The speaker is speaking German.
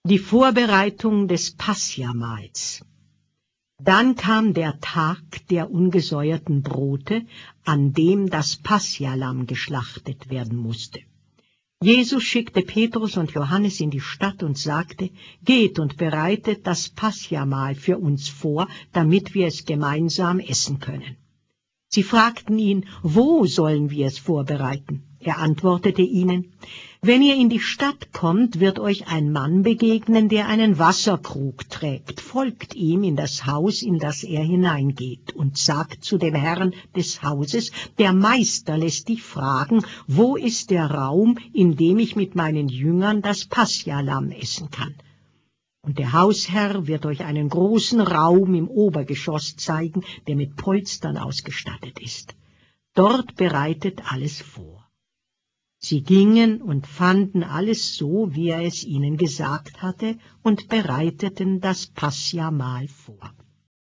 Die Vorbereitung des Passiamahls. Dann kam der Tag der ungesäuerten Brote, an dem das Passialamm geschlachtet werden musste. Jesus schickte Petrus und Johannes in die Stadt und sagte: Geht und bereitet das Passiamahl für uns vor, damit wir es gemeinsam essen können. Sie fragten ihn: Wo sollen wir es vorbereiten? Er antwortete ihnen: Wenn ihr in die Stadt kommt, wird euch ein Mann begegnen, der einen Wasserkrug trägt. Folgt ihm in das Haus, in das er hineingeht, und sagt zu dem Herrn des Hauses: Der Meister lässt dich fragen, wo ist der Raum, in dem ich mit meinen Jüngern das Passialamm essen kann? Und der Hausherr wird euch einen großen Raum im Obergeschoss zeigen, der mit Polstern ausgestattet ist. Dort bereitet alles vor. Sie gingen und fanden alles so, wie er es ihnen gesagt hatte, und bereiteten das Passiamahl vor.